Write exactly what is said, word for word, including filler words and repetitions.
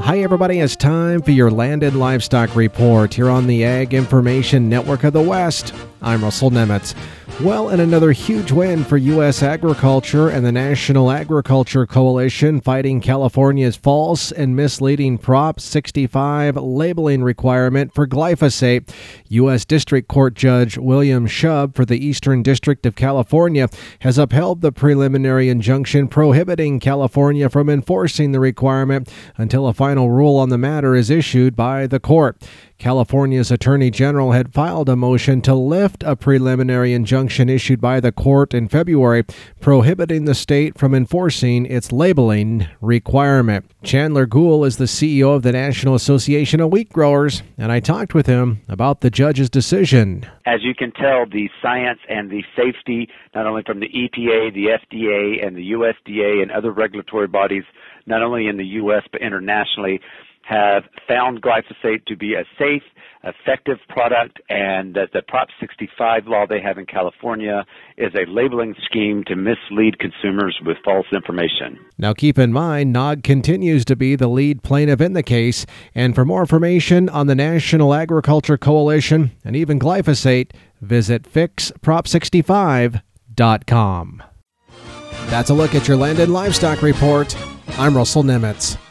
Hi, everybody. It's time for your Land and Livestock Report here on the Ag Information Network of the West. I'm Russell Nemitz. Well, and another huge win for U S agriculture and the National Agriculture Coalition fighting California's false and misleading Prop sixty-five labeling requirement for glyphosate. U S District Court Judge William Shub for the Eastern District of California has upheld the preliminary injunction prohibiting California from enforcing the requirement until a final rule on the matter is issued by the court. California's Attorney General had filed a motion to lift a preliminary injunction issued by the court in February, prohibiting the state from enforcing its labeling requirement. Chandler Gould is the C E O of the National Association of Wheat Growers, and I talked with him about the judge's decision. As you can tell, the science and the safety, not only from the E P A, the F D A, and the U S D A and other regulatory bodies, not only in the U S but internationally, have found glyphosate to be a safe, effective product, and that the Prop sixty-five law they have in California is a labeling scheme to mislead consumers with false information. Now keep in mind, N A G continues to be the lead plaintiff in the case, and for more information on the National Agriculture Coalition and even glyphosate, visit fix prop sixty-five dot com. That's a look at your Land and Livestock Report. I'm Russell Nemitz.